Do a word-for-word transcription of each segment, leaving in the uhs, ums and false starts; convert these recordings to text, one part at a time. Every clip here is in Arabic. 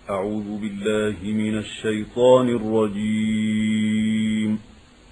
أعوذ بالله من الشيطان الرجيم.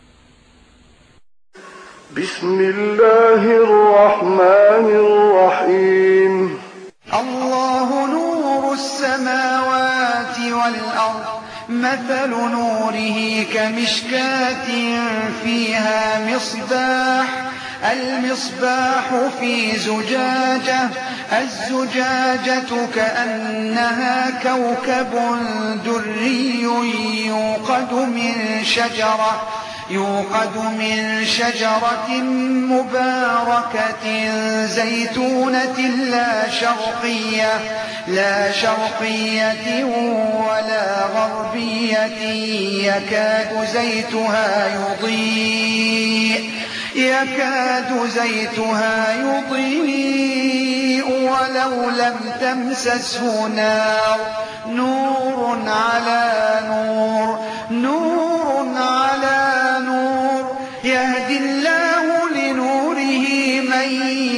بسم الله الرحمن الرحيم. الله نور السماوات والأرض، مثل نوره كمشكاة فيها مصباح، المصباح في زجاجة، الزجاجة كأنها كوكب دري يوقد من شجرة يوقد من شجرة مباركة زيتونة لا شرقية لا شرقية ولا غربية يكاد زيتها يضيء يكاد زيتها يضيء ولو لم تمسسه نار، نور على نور نور على نور، يهدي الله لنوره من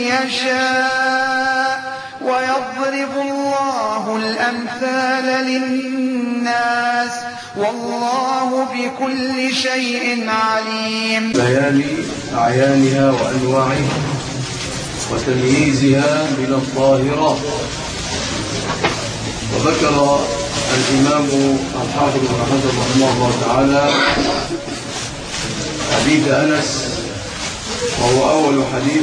يشاء ويضرب الله الأمثال للناس والله بكل شيء عليم. بيان أعيانها وأنواعها وتمييزها من الظاهرات. وذكر الإمام الحافظ بن حجر رحمه الله تعالى حديث أنس، وهو أول حديث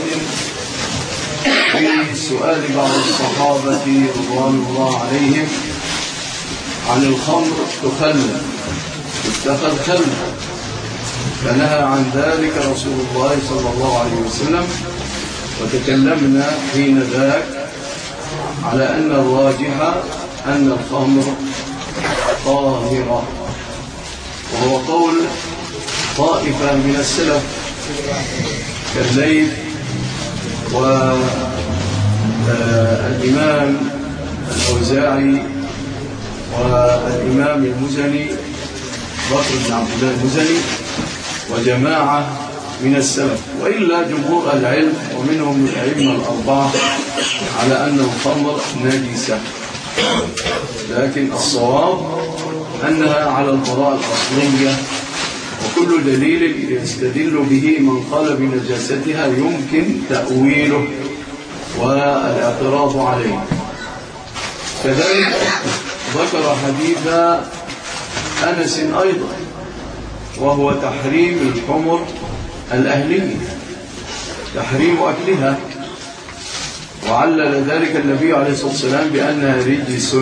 في سؤال بعض الصحابة رضوان الله عليهم عن الخمر تخلى اتخذ خلة، فنهى عن ذلك رسول الله صلى الله عليه وسلم. وتكلمنا حين ذاك على أن الراجح أن الخمر طاهرة، وهو قول طائفة من السلف كالليث والإمام الأوزاعي والإمام المزني بكر بن عبد الله المزني وجماعة من السلف، وإلا جمهور العلم ومنهم الأئمة الأربعة على أن الخمر نجسة، لكن الصواب أنها على البراءة الأصلية، وكل دليل يستدل به من قال بنجاستها يمكن تأويله والاعتراض عليه. كذلك ذكر حديث أنس أيضا، وهو تحريم الحمر الأهلية، تحريم أكلها، وعلل ذلك النبي عليه الصلاة والسلام بأنها رجس،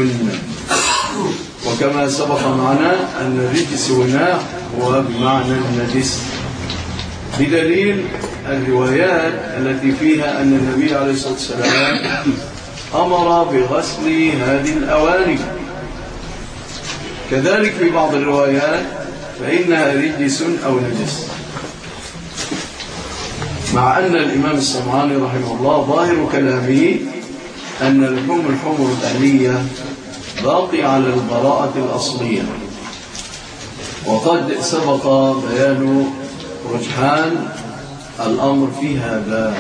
وكما سبق معنا أن الرجس هنا هو بمعنى النجس، بدليل الروايات التي فيها أن النبي عليه الصلاة والسلام أمر بغسل هذه الأواني. كذلك في بعض الروايات فإنها رجس أو نجس، مع أن الإمام الصنعاني رحمه الله ظاهر كلامه أن لحوم الحمر الأهلية باقي على البراءة الأصلية، وقد سبق بيان رجحان الأمر في هذا.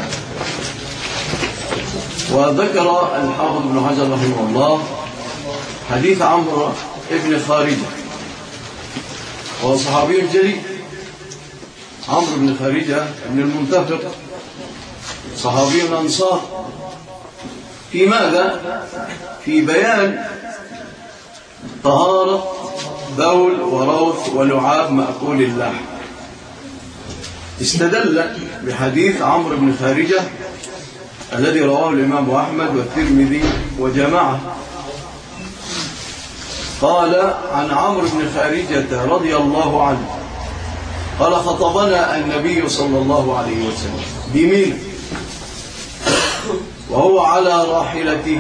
وذكر الحافظ بن حجر رحمه الله حديث عمرو ابن خارجة، وهو صحابي جليل. عمرو بن خارجة بن المنتفق صحابي الأنصار، في ماذا؟ في بيان طهارة بول وروث ولعاب مأكول اللحم. استدل بحديث عمرو بن خارجة الذي رواه الإمام أحمد والترمذي وجماعة. قال عن عمرو بن خارجة رضي الله عنه قال خطبنا النبي صلى الله عليه وسلم بمنى وهو على راحلته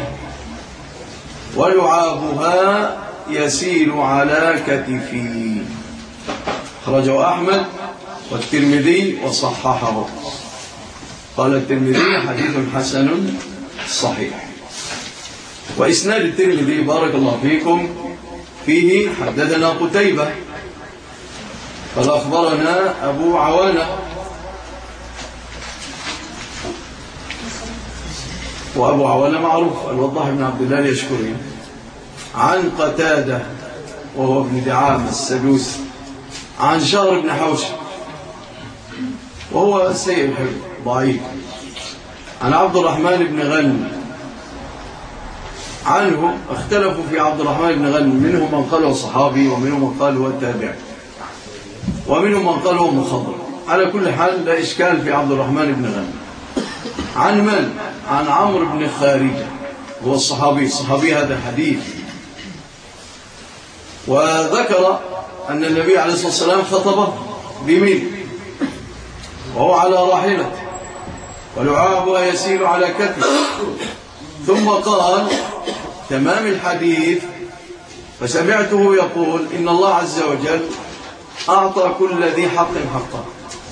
ولعابها يسيل على كتفه، أخرجه أحمد والترمذي وصححه. قال الترمذي حديث حسن صحيح. وإسناد الترمذي بارك الله فيكم فيه حدثنا قتيبة قال أخبرنا أبو عوانة، وأبو عوانة معروف الوضاح بن عبد الله اليشكري، عن قتادة وهو ابن دعامة السدوسي عن شهر بن حوشب وهو سيء الحفظ ضعيف عن عبد الرحمن بن غنم عنه. اختلفوا في عبد الرحمن بن غنم، منهم من قال هو صحابي ومنهم من قال هو التابعي ومنهم من قال هو مخضر. على كل حال لا إشكال في عبد الرحمن بن غنم. عن من؟ عن عمرو بن خارجة هو الصحابي الصحابي هذا حديث. وذكر أن النبي عليه الصلاة والسلام خطبه بمين وهو على راحلته ولعابها يسير على كتفه، ثم قال تمام الحديث فسمعته يقول إن الله عز وجل أعطى كل ذي حق حقه.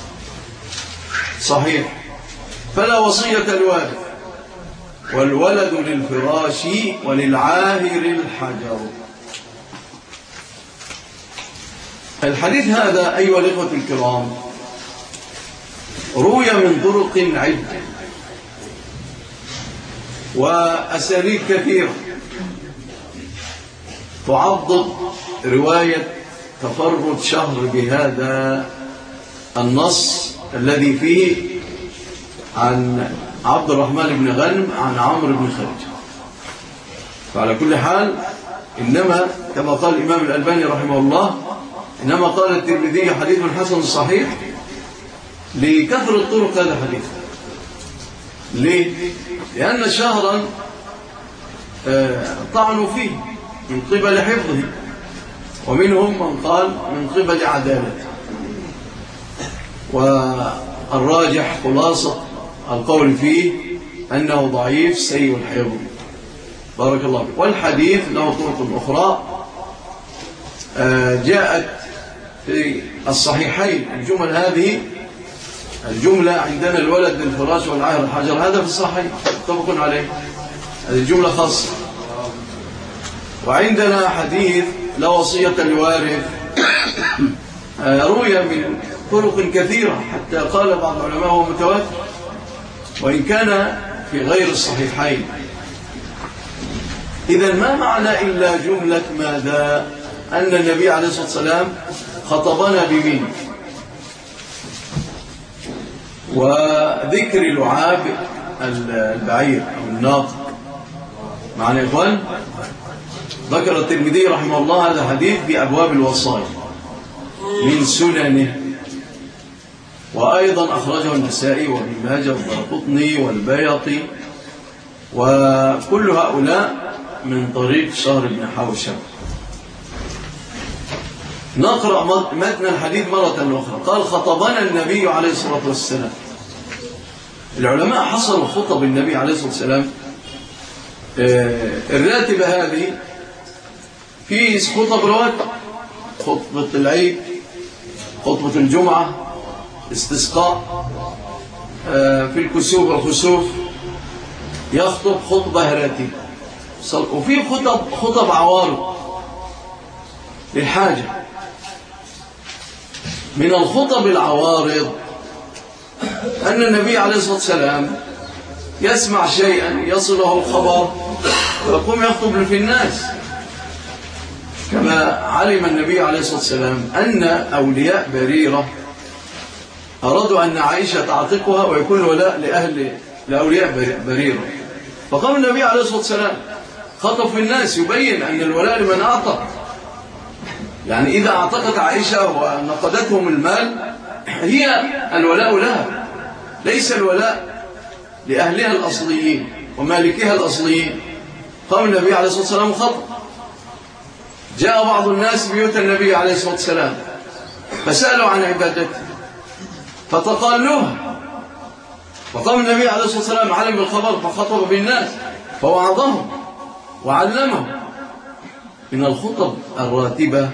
صحيح. فلا وصية الوارث والولد للفراش وللعاهر الحجر. الحديث هذا أيها الإخوة الكرام روي من طرق عدة وأساليب كثيرة تعضد رواية تفرد شهر بهذا النص الذي فيه عن عبد الرحمن بن غنم عن عمرو بن خارجة. فعلى كل حال إنما كما قال الإمام الألباني رحمه الله إنما قال الترمذي حديث حسن صحيح لكثرة طرق هذا الحديث. ليه؟ لأن شهرا طعنوا فيه من قبل حفظه ومنهم من قال من قبل عدالته، والراجح خلاصة القول فيه أنه ضعيف سيء الحفظ. بارك الله فيك. والحديث له طرق أخرى جاءت في الصحيحين. الجمل هذه الجملة عندنا الولد للفراش والعاهر الحجر هذا في الصحيح متفق عليه، هذه الجملة خاصة. وعندنا حديث لا وصية لوارث روي من طرق كثيرة حتى قال بعض العلماء هو متواتر وإن كان في غير الصحيحين. إذا ما معنى إلا جملة ماذا؟ أن النبي عليه الصلاة والسلام خطبنا بمين وذكر لعاب البعير أو الناقة. معنى إخوان ذكر الترمذي رحمه الله هذا حديث بأبواب الوصايا من سننه، وأيضا أخرجه النسائي وابن ماجه والدارقطني والبيهقي وكل هؤلاء من طريق شهر بن حوشب. نقرأ متن الحديث مرة أخرى. قال خطبنا النبي عليه الصلاة والسلام. العلماء حصلوا خطب النبي عليه الصلاة والسلام الراتبة هذه في خطب رواتب: خطبة العيد، خطبة الجمعة، استسقاء، في الكسوف والخسوف يخطب خطبة راتبة، وفي خطب خطب عوارض للحاجة. من الخطب العوارض أن النبي عليه الصلاة والسلام يسمع شيئا يصله الخبر ويقوم يخطب في الناس، كما علم النبي عليه الصلاة والسلام أن أولياء بريرة أرادوا أن عائشة تعتقها ويكون ولاء لأهل لأولياء بريرة، فقام النبي عليه الصلاة والسلام خطب في الناس يبين أن الولاء لمن أعتق. يعني إذا أعتقت عائشة ونقدتهم المال هي الولاء لها، ليس الولاء لأهلها الأصليين ومالكها الأصليين. قام النبي عليه الصلاة والسلام خطب. جاء بعض الناس بيوت النبي عليه الصلاة والسلام فسألوا عن عبادته فتقالوها، فقام النبي عليه الصلاة والسلام علم بالخبر فخطب بالناس فوعظهم وعلمهم. من الخطب الراتبة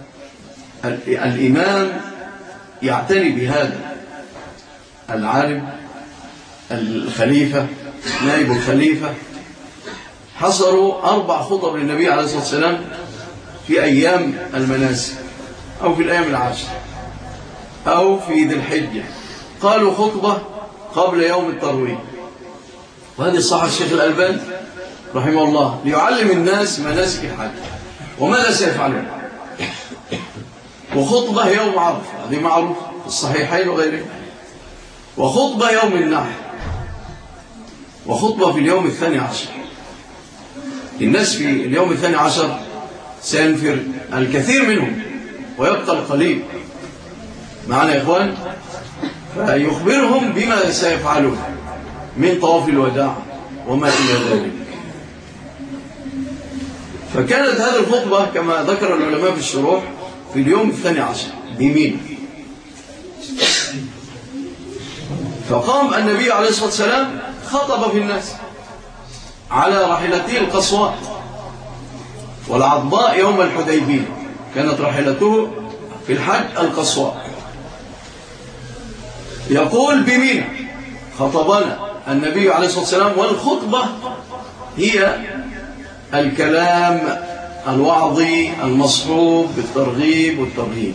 الإمام يعتني بهذا، العالم، الخليفة، نائب الخليفة. حصروا أربع خطب للنبي عليه الصلاة والسلام في أيام المناسك أو في الأيام العشر أو في ذي الحجة. قالوا خطبة قبل يوم التروية، وهذه صح الشيخ الألباني رحمه الله ليعلم الناس مناسك الحج وماذا سيفعلون. وخطبة يوم عرفة، هذه معروف في الصحيحين وغيره، وخطبة يوم النحر، وخطبة في اليوم الثاني عشر. الناس في اليوم الثاني عشر سينفر الكثير منهم ويبقى القليل معنا يا إخوان، فيخبرهم بما سيفعلون من طواف الوداع وما إلى ذلك. فكانت هذه الخطبة كما ذكر العلماء في الشروح في اليوم الثاني عشر بميناء. فقام النبي عليه الصلاة والسلام خطب في الناس على راحلته القصواء والعضباء يوم الحديبية، كانت راحلته في الحج القصواء. يقول بميناء خطبنا النبي عليه الصلاة والسلام، والخطبة هي الكلام الوعظي المصحوب بالترغيب والترهيب.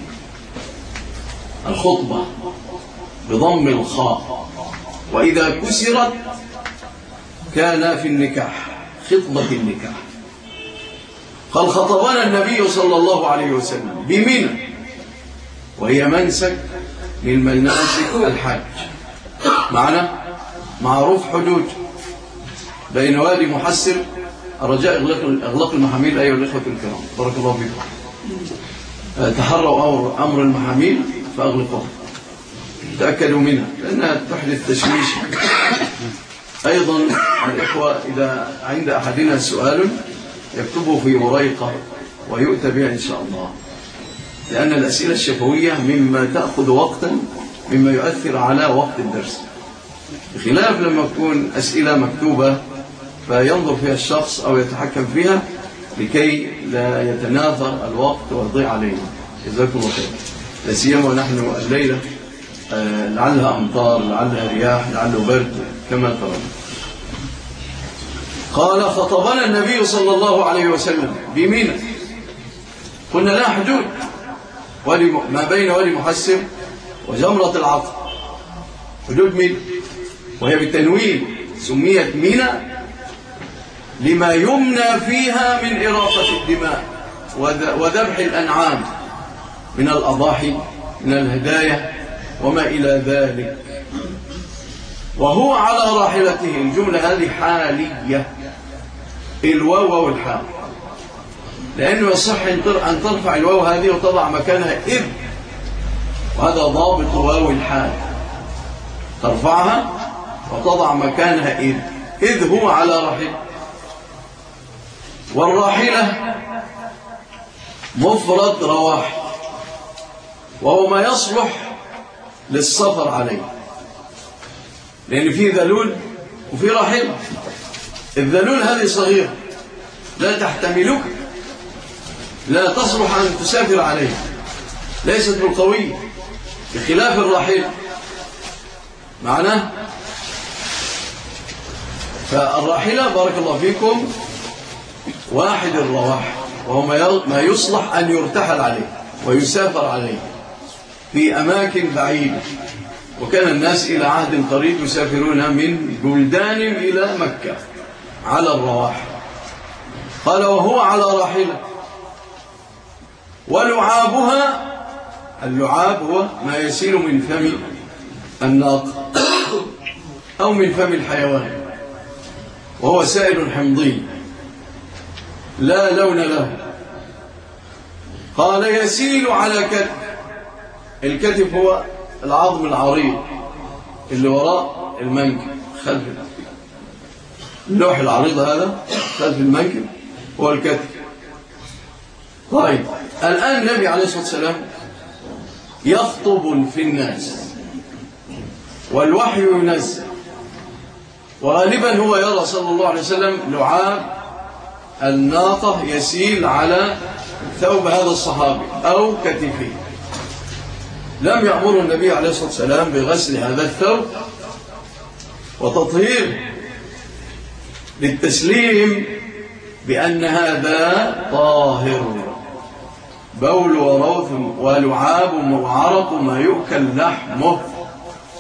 الخطبة بضم الخاء، وإذا كسرت كان في النكاح، خطبة النكاح. قال خطبنا النبي صلى الله عليه وسلم بميناء، وهي منسك من مناسك الحج. معنا معروف حدود بين وادي محسر. الرجاء اغلاق المحاميل ايها الاخوه الكرام، بارك الله فيكم. تحروا امر امر المحاميل فاغلقوها، تاكدوا منها لانها تحدث تشويش. ايضا الاخوه اذا عند احدنا سؤال يكتبه في وريقه ويؤتى بها ان شاء الله، لان الاسئله الشفويه مما تاخذ وقتا، مما يؤثر على وقت الدرس، بخلاف لما تكون اسئله مكتوبه فينظر فيها الشخص أو يتحكم فيها لكي لا يتناثر الوقت ويضيع علينا. جزاكم الله خير. لا سيما ونحن الليلة آه لعلها أمطار، لعلها رياح، لعله برد كما ترون. قال خطبنا النبي صلى الله عليه وسلم بميناء. قلنا لا حدود ما بين وادي محسر وجمرة العقبة، حدود ميناء، وهي بالتنوين سميت ميناء لما يمنى فيها من إراقة الدماء وذبح الأنعام من الأضاحي من الهدايا وما إلى ذلك. وهو على راحلته، الجملة هذه حالية، الواو والحاء، لأنه يصح أن ترفع الواو هذه وتضع مكانها إذ، وهذا ضابط واو الحال، ترفعها وتضع مكانها إذ، إذ هو على راحلته. والراحلة مفرد رواح، وهو ما يصلح للسفر عليه، لأن فيه ذلول وفيه راحلة. الذلول هذه صغيرة لا تحتملك، لا تصلح أن تسافر عليه، ليست بالقوية، بخلاف الراحلة. معناه فالراحلة بارك الله فيكم واحد الرواح، وهو ما يصلح أن يرتحل عليه ويسافر عليه في أماكن بعيدة. وكان الناس إلى عهد قريب يسافرون من بلدان إلى مكة على الرواح. قال وهو على راحلة، ولعابها، اللعاب هو ما يسيل من فم الناقة أو من فم الحيوان، وهو سائل حمضي لا لون له. قال يسيل على كتف، الكتف هو العظم العريض اللي وراء المنكب، خلف اللوح العريض هذا خلف المنكب هو الكتف. طيب الآن النبي عليه الصلاة والسلام يخطب في الناس والوحي ينزل، وغالبا هو يرى صلى الله عليه وسلم لعاب الناقة يسيل على ثوب هذا الصحابي أو كتفه. لم يأمر النبي عليه الصلاة والسلام بغسل هذا الثوب وتطهير للتسليم بأن هذا طاهر، بول وروث ولعاب وعرق ما يؤكل لحمه،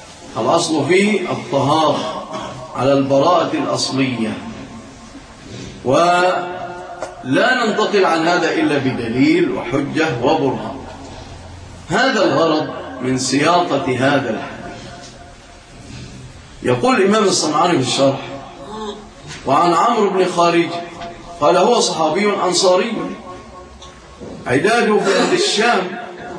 الأصل فيه الطهارة على البراءة الأصلية. ولا ننتقل عن هذا إلا بدليل وحجة وبرهان. هذا الغرض من سياقة هذا الحديث. يقول الإمام الصنعاني في الشرح: وعن عمرو بن خارج قال هو صحابي أنصاري عداده في أهل الشام،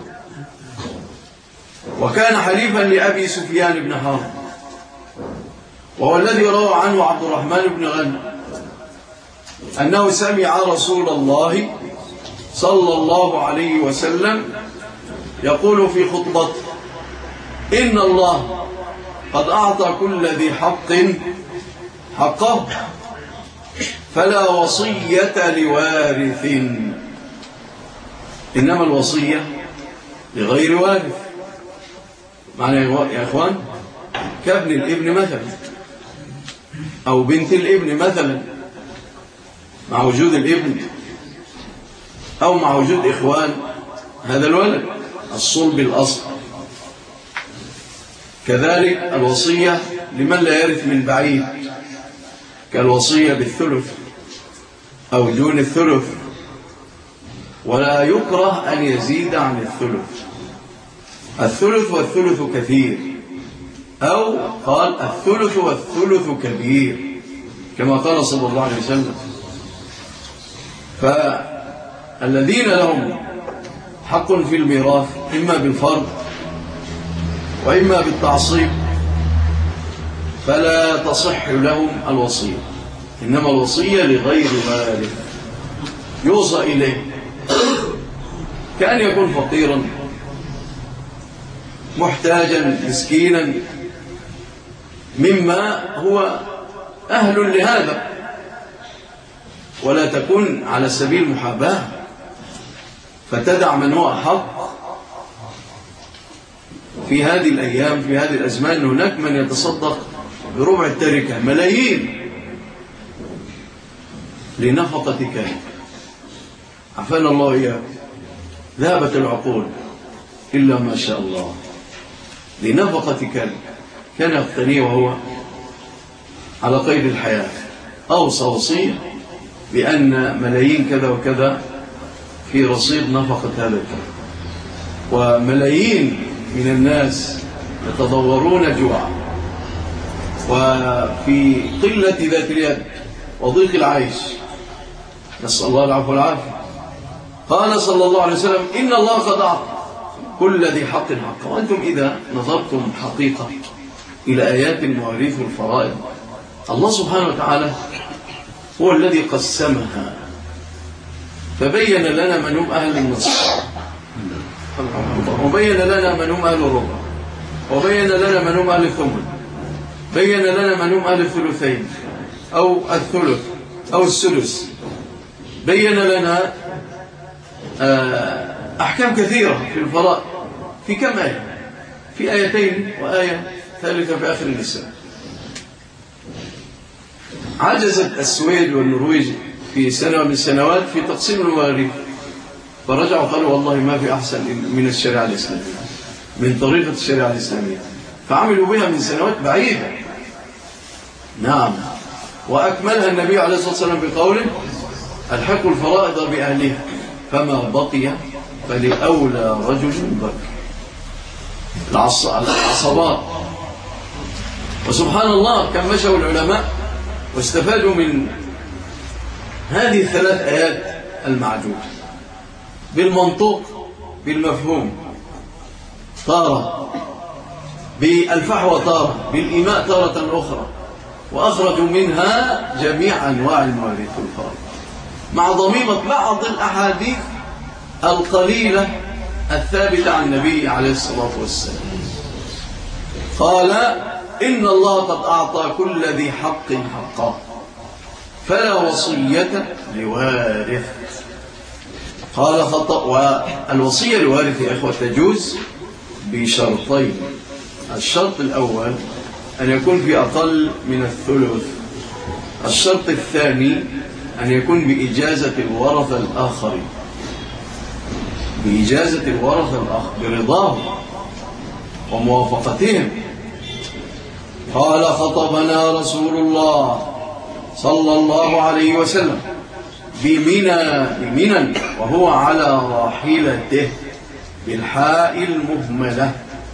وكان حليفا لأبي سفيان بن حرب، وهو الذي روى عنه عبد الرحمن بن غنم أنه سمع رسول الله صلى الله عليه وسلم يقول في خطبته: إن الله قد أعطى كل ذي حق حقه، فلا وصية لوارث. إنما الوصية لغير وارث. معنى يا إخوان كابن الابن مثلا أو بنت الابن مثلا، مع وجود الابن أو مع وجود إخوان هذا الولد الصلب الأصل. كذلك الوصية لمن لا يرث من بعيد، كالوصية بالثلث أو دون الثلث، ولا يكره أن يزيد عن الثلث. الثلث والثلث كثير، أو قال الثلث والثلث كبير كما قال صلى الله عليه وسلم. فالذين لهم حق في الميراث إما بالفرض وإما بالتعصيب فلا تصح لهم الوصية. إنما الوصية لغير وارث يوصى إليه، كأن يكون فقيرا محتاجا مسكينا مما هو أهل لهذا، ولا تكون على سبيل المحاباة فتدع من هو حق. في هذه الأيام في هذه الأزمان هناك من يتصدق بربع التركة ملايين لنفقة كلب. عفانا الله إياه. ذهبت العقول إلا ما شاء الله لنفقة كلب كان يقتنيه وهو على قيد الحياة. أوصى وصية بأن ملايين كذا وكذا في رصيد نفقة هذا الكلب، وملايين من الناس يتضورون جوعا وفي قلة ذات اليد وضيق العيش، نسأل الله العفو والعافية. قال صلى الله عليه وسلم: إن الله قد أعطى كل ذي حق حقه. وأنتم إذا نظرتم حقيقة إلى آيات المواريث والفرائض، الله سبحانه وتعالى هو الذي قسمها، فبين لنا من هم أهل النصف، وبين لنا من هم أهل الربع، وبين لنا من هم أهل الثمن، بين لنا من هم أهل الثلثين أو الثلث أو السدس، بين لنا أحكام كثيرة في الفرائض. في كم آية؟ في آيتين وآية ثالثة في آخر النساء. عجزت السويد والنرويج في سنة من السنوات في تقسيم المواريث، فرجعوا قالوا والله ما في أحسن من الشريعة الإسلامية، من طريقة الشريعة الإسلامية، فعملوا بها من سنوات بعيدة. نعم، وأكملها النبي عليه الصلاة والسلام بقوله: الحقوا الفرائض بأهلها فما بقي فلأولى رجل بكر. العصبات. وسبحان الله كم مشوا العلماء واستفادوا من هذه الثلاث آيات المعجوزة بالمنطوق بالمفهوم، تارة بالفحوى، تارة بالإيماء، تارة أخرى، وأخرجوا منها جميع أنواع المواريث والفرائض مع ضميمة بعض الأحاديث القليلة الثابتة عن النبي عليه الصلاة والسلام. قال: إن الله قد أعطى كل ذي حق حقه، فلا وصية لوارث. قال خطأ. والوصية لوارث يا إخوة تجوز بشرطين. الشرط الأول أن يكون في أقل من الثلث. الشرط الثاني أن يكون بإجازة الورثة الآخرين، بإجازة الورثة الآخر برضاهم وموافقتهم. قال: خطبنا رسول الله صلى الله عليه وسلم بمنى بمنى وهو على راحلته بالحاء المهملة،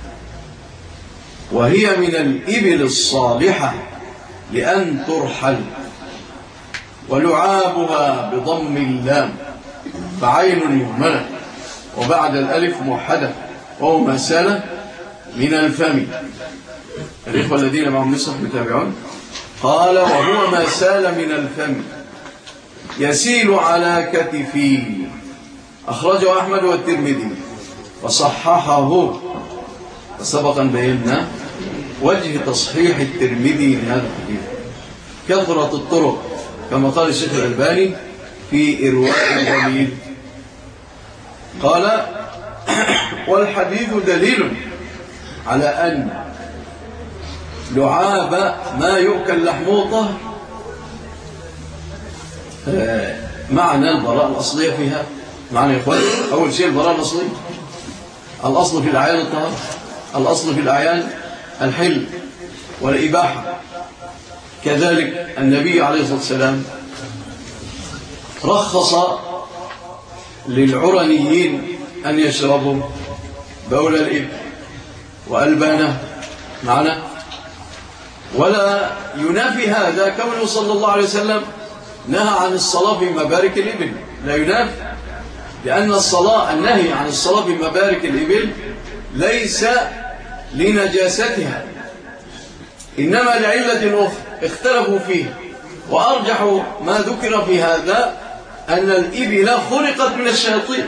وهي من الإبل الصالحة لأن ترحل، ولعابها بضم اللام فعين مهملة وبعد الألف موحدة، وهو مسالة من الفم. الإخوة الذين معهم نصف متابعون، قال وهو ما سال من الفم يسيل على كتفي. أخرجه أحمد والترمذي وصححه. وسبقا بينا وجه تصحيح الترمذي لهذا الحديث كثرة الطرق كما قال الشيخ الألباني في إرواء الغليل. قال والحديث دليل على أن لعاب ما يؤكل لحمه طاهر. معنى البراءة الأصلية فيها معنى يا إخوان، أول شيء البراءة الأصلية، الأصل في الأعيان الطهارة، الأصل في الأعيان الحل والإباحة. كذلك النبي عليه الصلاة والسلام رخص للعرنيين أن يشربوا بول الإبل وألبانه معنا، ولا ينافي هذا كونه صلى الله عليه وسلم نهى عن الصلاة في مبارك الإبل، لا ينافي، لأن الصلاة النهي عن الصلاة في مبارك الإبل ليس لنجاستها، إنما لعلة أخرى اختلفوا فيه، وأرجح ما ذكر في هذا أن الإبل خلقت من الشياطين.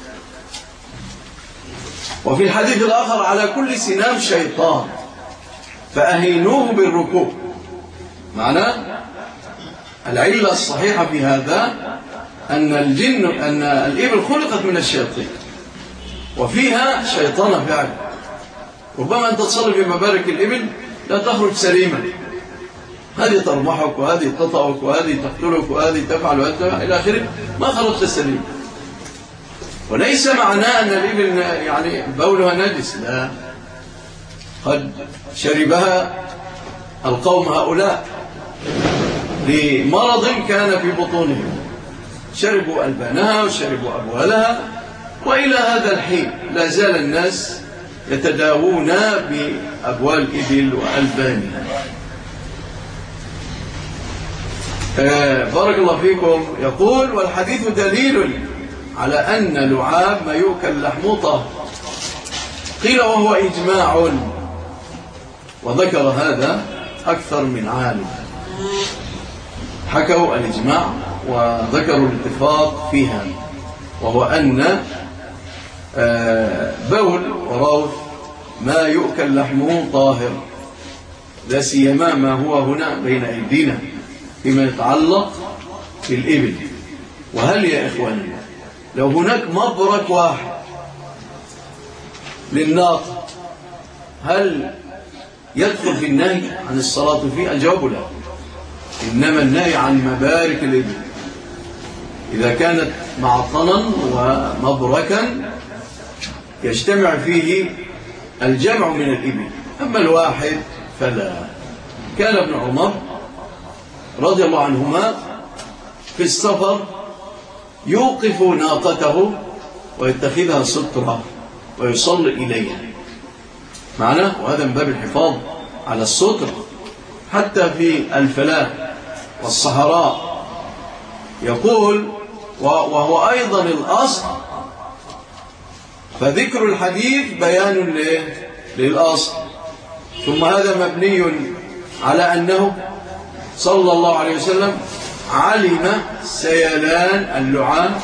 وفي الحديث الآخر على كل سنام شيطان فأهينوه بالركوب. معناه العلة الصحيحة في هذا أن الجن أن الإبل خلقت من الشياطين وفيها شيطان فعلا. ربما أنت تصلي في مبارك الإبل لا تخرج سليما، هذه ترمحك وهذه تطأك وهذه تقتلك وهذه تفعل وهذه إلى آخره، ما خرجت سليما. وليس معناه أن الإبل يعني بولها نجس، لا، قد شربها القوم هؤلاء لمرض كان في بطونهم، شربوا ألبانها وشربوا أبوالها، وإلى هذا الحين لا زال الناس يتداوون بأبوال الإبل وألبانها. آه بارك الله فيكم. يقول والحديث دليل على أن لعاب ما يؤكل لحمه طاهر. قيل وهو إجماع، وذكر هذا أكثر من عالم، حكوا الإجماع وذكروا الاتفاق فيها، وهو أن بول وروث ما يؤكل لحمه طاهر، لا سيما ما هو هنا بين أيدينا فيما يتعلق بالإبل. وهل يا إخواني لو هناك مبرك واحد للناقة هل يدخل في النهي عن الصلاة فيه؟ الجواب لا، إنما النهي عن مبارك الإبل إذا كانت معطنا ومبركا يجتمع فيه الجمع من الإبل، أما الواحد فلا. كان ابن عمر رضي الله عنهما في السفر يوقف ناقته ويتخذها سترة ويصلي إليها معناه، وهذا من باب الحفاظ على الستر حتى في الفلاة والصحراء. يقول وهو أيضا الأصل، فذكر الحديث بيان للأصل، ثم هذا مبني على أنه صلى الله عليه وسلم علم سيلان اللعاب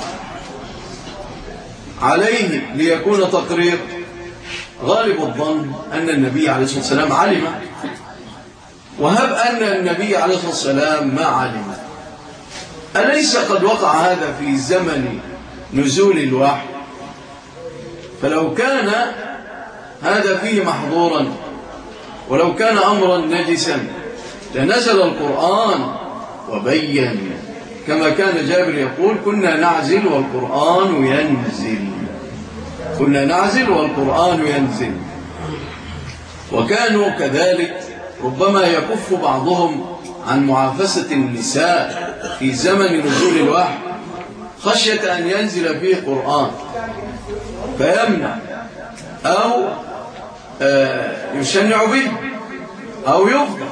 عليه ليكون تقرير. غالب الظن أن النبي عليه الصلاة والسلام علم، وهب أن النبي عليه الصلاة والسلام ما علم، أليس قد وقع هذا في زمن نزول الوحي؟ فلو كان هذا فيه محظورا ولو كان أمرا نجسا لنزل القرآن وبين، كما كان جابر يقول كنا نعزل والقرآن ينزل، كنا نعزل والقرآن ينزل. وكانوا كذلك ربما يكف بعضهم عن معافسة النساء في زمن نزول الوحي خشية أن ينزل فيه قرآن فيمنع أو يشنع به أو يفضل.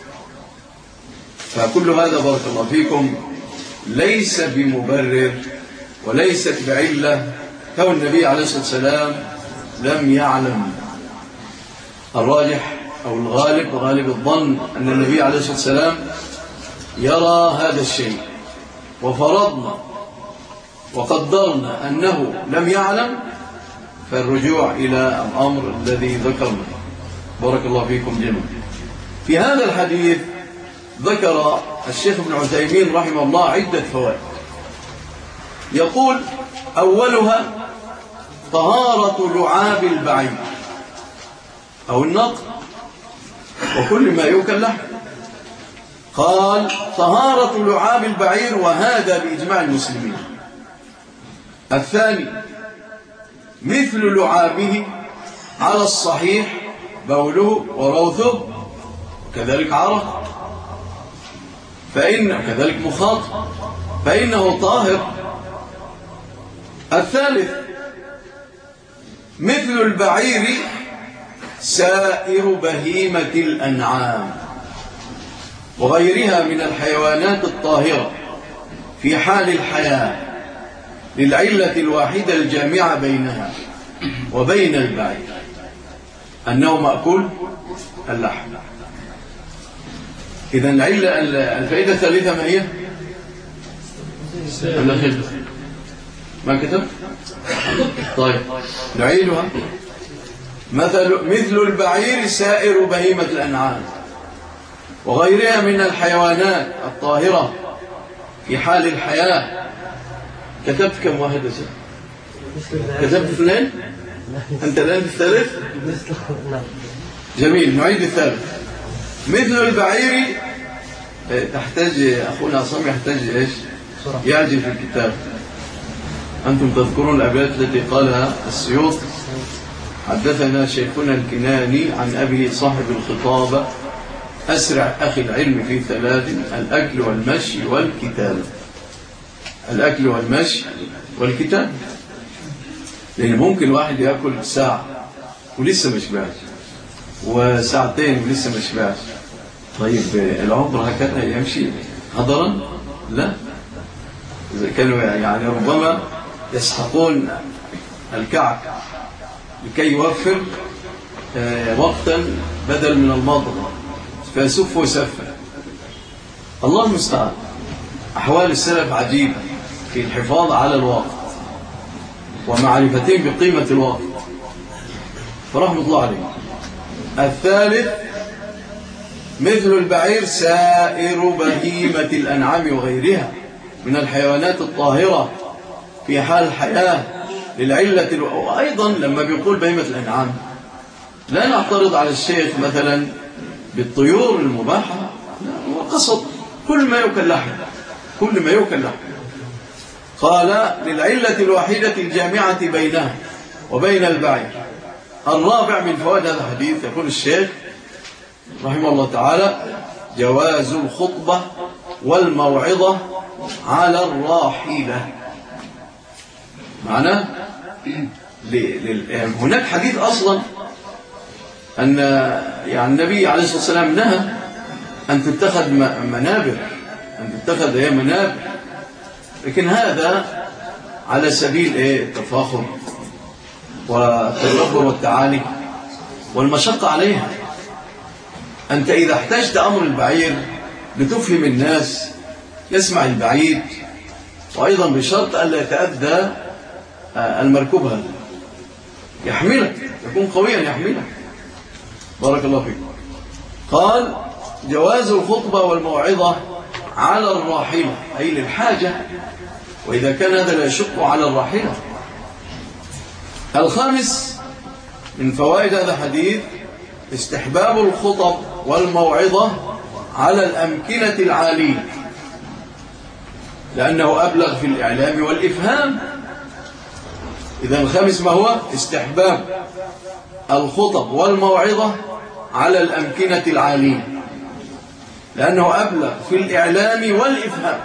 فكل هذا بارك الله فيكم ليس بمبرر وليست بعلة كون النبي عليه الصلاة والسلام لم يعلم. الراجح أو الغالب غالب الظن أن النبي عليه الصلاة والسلام يرى هذا الشيء، وفرضنا وقدرنا أنه لم يعلم، فالرجوع إلى الأمر الذي ذكرنا. بارك الله فيكم جميعا. في هذا الحديث ذكر الشيخ ابن عثيمين رحمه الله عدة فوائد. يقول أولها طهارة لعاب البعير أو النطق وكل ما يؤكل لحم. قال طهارة لعاب البعير وهذا بإجماع المسلمين. الثاني مثل لعابه على الصحيح بوله وروثه وكذلك عرق فإن كذلك مخاط فإنه طاهر. الثالث مثل البعير سائر بهيمة الأنعام وغيرها من الحيوانات الطاهرة في حال الحياة للعلة الواحدة الجامعة بينها وبين البعير أنه مأكول اللحم. إذن العلة الفائدة الثالثة ما هي؟ ما كتب؟ طيب نعيدها. مثل مثل البعير سائر بهيمة الأنعام وغيرها من الحيوانات الطاهرة في حال الحياة. كتبت كم واحد يا سيدي؟ كتبت اثنين؟ أنت الآن الثالث؟ جميل. نعيد الثالث. مثل البعير تحتاج أخونا عصام يحتاج إيش؟ يعجل في الكتاب. أنتم تذكرون الأبيات التي قالها السيوط. حدثنا شيخنا الكناني عن أبي صاحب الخطابة أسرع أخي العلم في ثلاث: الأكل والمشي والكتاب. الأكل والمشي والكتاب، لأن ممكن واحد يأكل ساعة ولسه مش باش، وساعتين ولسه مش باش. طيب العمر هكذا يمشي هضرا؟ لا، إذا كانوا يعني ربما يسحقون الكعك لكي يوفر وقتا بدل من المضغ فيسف ويسفه. الله المستعان. أحوال السلف عجيبة في الحفاظ على الوقت ومعرفتين بقيمة الوقت، فرحمة الله عليه. الثالث مثل البعير سائر بهيمة الأنعام وغيرها من الحيوانات الطاهرة في حال الحياة للعلة الو... وأيضا لما بيقول بهيمة الأنعام لا نعترض على الشيخ مثلا بالطيور المباحة، لا، هو قصد كل ما يؤكل لحم، كل ما يؤكل لحم. قال للعلة الواحدة الجامعة بينها وبين البعير. الرابع من فوائد هذا الحديث يقول الشيخ رحمه الله تعالى جواز الخطبة والموعظة على الراحلة. معناه هناك حديث أصلا أن يعني النبي عليه الصلاة والسلام نهى أن تتخذ منابر، أن تتخذ هي منابر، لكن هذا على سبيل إيه؟ التفاخر والتكبر والتعالي والمشقة عليها. أنت إذا احتجت أمر البعير لتفهم الناس يسمع البعيد، وأيضا بشرط ألا يتأذى المركوب هذا، يحملك، يكون قويا يحملك. بارك الله فيك. قال جواز الخطبة والموعظة على الراحلة أي للحاجة، وإذا كان هذا لا يشق على الراحلة. الخامس من فوائد هذا الحديث استحباب الخطب والموعظة على الأمكنة العالية، لأنه أبلغ في الإعلام والإفهام. إذا الخامس ما هو؟ استحباب الخطب والموعظة على الأمكنة العالية، لأنه أبلغ في الإعلام والإفهام.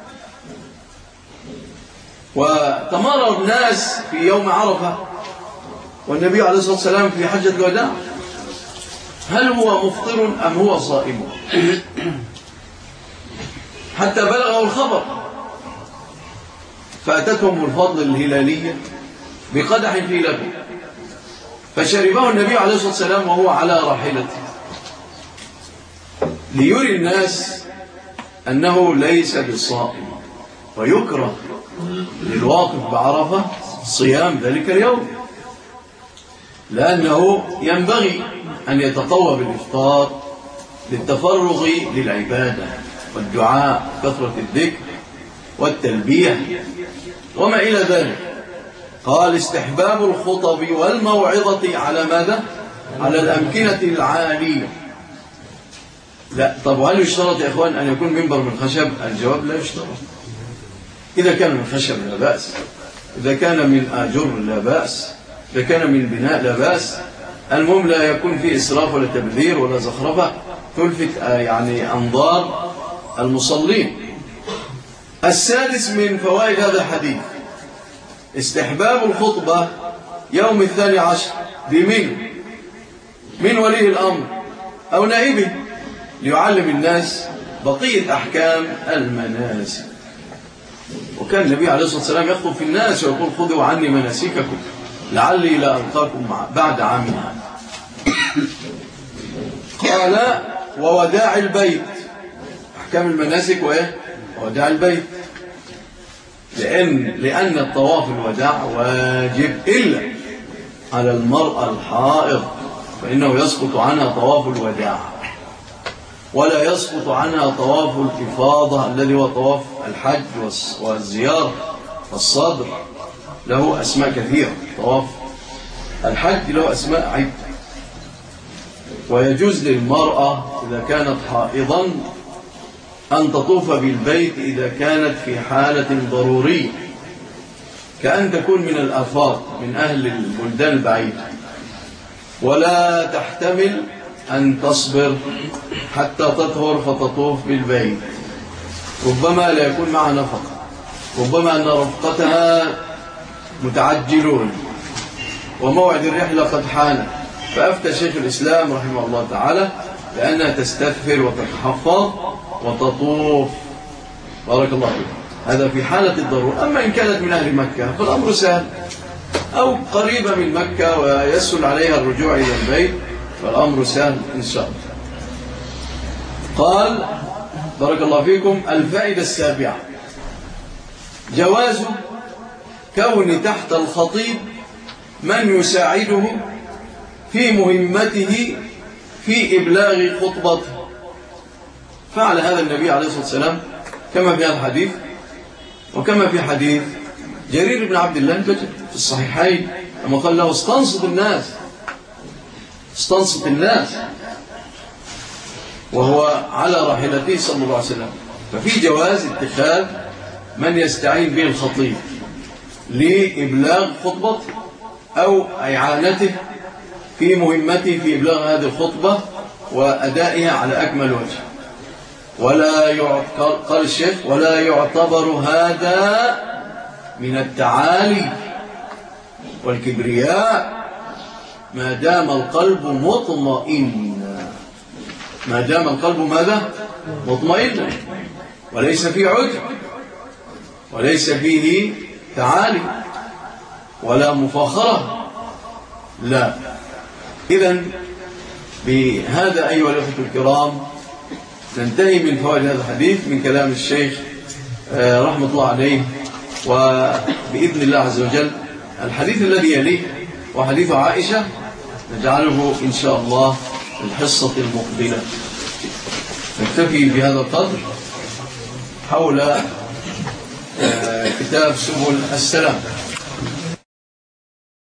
وتمارض الناس في يوم عرفة والنبي عليه الصلاة والسلام في حجة الوداع، هل هو مفطر أم هو صائم؟ حتى بلغه الخبر، فأتتهم الفضل الهلالية بقدح في لبن فشربه النبي عليه الصلاة والسلام وهو على راحلته ليري الناس أنه ليس بالصائم، ويكره للواقف بعرفة صيام ذلك اليوم، لأنه ينبغي أن يتقوى بالإفطار للتفرغ للعبادة والدعاء، كثرة الذكر والتلبية وما إلى ذلك. قال استحباب الخطب والموعظة على ماذا؟ على الأمكنة العالية. لا، طب وهل يشترط يا إخوان أن يكون منبر من خشب؟ الجواب لا يشترط. إذا كان من خشب لا بأس، إذا كان من آجر لا بأس، إذا كان من بناء لا بأس، المهم لا يكون فيه إسراف ولا تبذير ولا زخرفة تلفت يعني أنظار المصلين. السادس من فوائد هذا الحديث استحباب الخطبة يوم الثاني عشر بمن من ولي الأمر أو نائبه ليعلم الناس بقية أحكام المناسك. وكان النبي عليه الصلاة والسلام يخطب في الناس ويقول خذوا عني مناسككم لعلي لا ألقاكم بعد عامها. قال ووداع البيت، أحكام المناسك وإيه؟ وداع البيت، لأن, لأن الطواف الوداع واجب إلا على المرأة الحائض، فإنه يسقط عنها طواف الوداع، ولا يسقط عنها طواف الإفاضة الذي هو طواف الحج والزيارة والصدر، له أسماء كثيرة. طواف الحج له أسماء عدة. ويجوز للمرأة إذا كانت حائضا أن تطوف بالبيت إذا كانت في حالة ضرورية، كأن تكون من الآفاق من أهل البلدان البعيدة، ولا تحتمل أن تصبر حتى تطهر فتطوف بالبيت. ربما لا يكون معها نفقة، ربما أن رفقتها متعجلون وموعد الرحلة قد حان، فأفتى شيخ الإسلام رحمه الله تعالى لأنها تستغفر وتتحفظ وتطوف. بارك الله فيك. هذا في حالة الضرورة. أما إن كانت من أهل مكة فالأمر سهل، أو قريبة من مكة ويسهل عليها الرجوع إلى البيت فالأمر سهل إن شاء الله. قال بارك الله فيكم الفائدة السابعة جواز كون تحت الخطيب من يساعده في مهمته في إبلاغ خطبته. فعل هذا النبي عليه الصلاة والسلام كما في هذا الحديث، وكما في حديث جرير بن عبد الله البجلي في الصحيحين لما قال له استنصت الناس استنصت الناس وهو على راحلته صلى الله عليه وسلم. ففي جواز اتخاذ من يستعين به الخطيب لإبلاغ خطبته أو إعانته في مهمته في إبلاغ هذه الخطبة وأدائها على أكمل وجه. ولا يعتبر قال الشيخ ولا يعتبر هذا من التعالي والكبرياء ما دام القلب مطمئن، ما دام القلب ماذا؟ مطمئن، وليس فيه عجب وليس فيه تعالي ولا مفاخرة، لا. إذن بهذا أيها الأخوة الكرام ننتهي من فوائد هذا الحديث من كلام الشيخ رحمة الله عليه. وبإذن الله عز وجل الحديث الذي يليه وحديث عائشة نجعله إن شاء الله الحصة المقبلة. نكتفي بهذا القدر حول كتاب سبل السلام.